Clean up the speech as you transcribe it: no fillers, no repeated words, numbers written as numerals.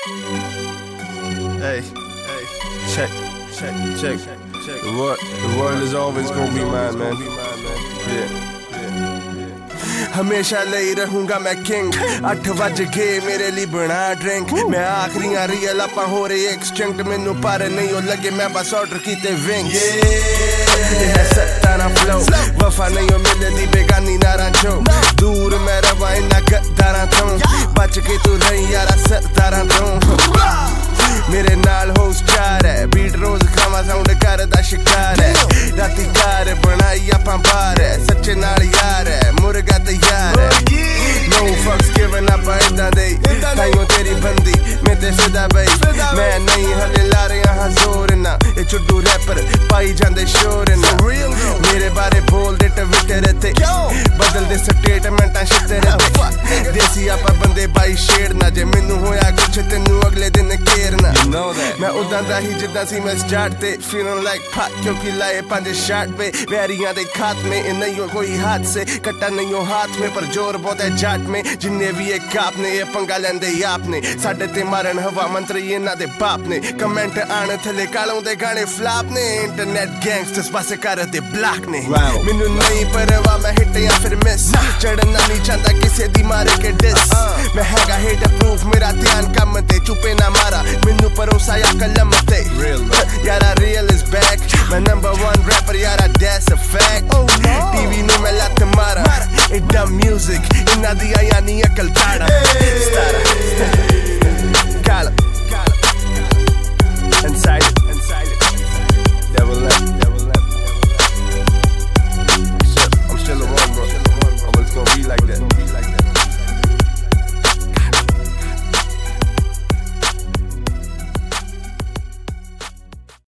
Hey, check. The world is always gonna be mine, man. Yeah. हमेशा ਲਈ ਰਹੂੰਗਾ मैं king 8 ਵਜ ਗਏ ਮੇਰੇ ਲਈ ਬਣਾ ਡਰਿੰਕ ਮੈਂ ਆਖਰੀਆਂ ਰੀਅਲ ਆਪਾਂ ਹੋ ਰਹੇ ਐਕਸਟਿੰਕਟ ਮੈਨੂੰ ਪਰ ਨਹੀਂ ਉਹ ਲੱਗੇ ਮੈਂ ਬਸ ਆਰਡਰ ਕੀਤੇ ਵਿੰਗਸ ਇਹ ਹੈ ਸੱਤਾਨਾ ਫਲੋ ਵਫਾ ਨਹੀਂ ਉਹ ਮਿਲਦੀ ਬੇਗਾਨੀ ਨਾਰਾਂ ਚੋਂ ਦੂਰ ਮੈਂ ਰਵਾਂ ਇਨ੍ਹਾਂ ਗੱਦਾਰਾਂ ਤੋਂ ਬਚ ਕੇ ਤੂੰ ਰਹੀ ਯਾਰਾ ਸਰਦਾਰਾਂ ਤੋਂ ਮੇਰੇ ਨਾਲ ਹੋਸ ਚਾਰ ਹੈ ਬੀਟ ਰੋਜ਼ ਖਾਵਾਂ ਸਾਊਂਡ ਕਰਦਾ ਸ਼ਿਕਾਰ ਹੈ ਰਾਤੀ ਕਾਰ ਬਣਾਈ ਆਪਾਂ ਬਾਰ ਹੈ ਸੱਚੇ ਨਾਲ ਯਾਰ ਹੈ ਮੁਰਗਾ ਤਿਆਰ ਹੈ no fucks given up ਇਦਾਂ ਦੇ ਤਾਈਓ ਤੇਰੀ ਬੰਦੀ ਮੈਂ ਤੇ ਫਿਦਾ ਬਈ ਮੈਂ ਨਹੀਂ ਹਲੇ ਲਾ ਰਿਹਾ ਹਾਂ ਜ਼ੋਰ ਨਾ ਇਹ ਚੁੱਡੂ ਰੈਪਰ ਪਾਈ ਜਾਂਦੇ ਸ਼ੋਰ ਨਾ ਮੇਰੇ ਬਾਰੇ ਬੋਲਦੇ ਟਵਿੱਟਰ ਤੇ ਬਦਲਦੇ ਸਟੇਟਮੈਂਟਾਂ ਸ਼ਿੱਤਰ ਤੇ ਦੇਸੀ ਆਪਾਂ ਬੰਦੇ ਬਾਈ ਸ਼ੇਰ ਨਾ ਜੇ ਮੈਨੂੰ ਹੋਇਆ ਕੁਛ ਤੈਨੂੰ ਅਗਲੇ ਦਿਨ ਘੇਰਨਾ ਮੈਂ ਉਦਾਂ ਦਾ ਹੀ ਜਿੱਦਾਂ ਸੀ ਮੈਂ ਸਟਾਰਟ ਤੇ feeling like pot ਕਿਉਂਕਿ ਲਾਏ 5 ਸ਼ਾਟ पे ਵੈਰੀਆਂ ਦੇ ਖਾਤਮੇ ਨਹੀਂ ਕੋਈ ਹੱਥ ਸੇ ਕੱਟਾ ਨਹੀਂ ਉਹ ਹੱਥ में पर जोर बहुत है जाट में जिन्ने भी एक काप ने ये पंगा लेंदे आपने साडे ते मारन हवा मंत्री इन्हां दे बाप ने कमेंट आण थले कालों दे गाने फ्लॉप ने इंटरनेट गैंगस्टर्स पासे करदे ब्लॉक ने मैनू नहीं परवाह मैं हिट या फिर मिस चढ़ना नहीं चाहता किसी दी मारे के डिस मैं हैगा हिट प्रूफ मेरा ध्यान कम ते चुपे ना मारा मैनू भरोसा या कलम ते यारा रियल इज बैक मैं नंबर 1 रैपर यारा that's a fact टीवी नु मैं लत मारा it dumb music inna diya yani akal tada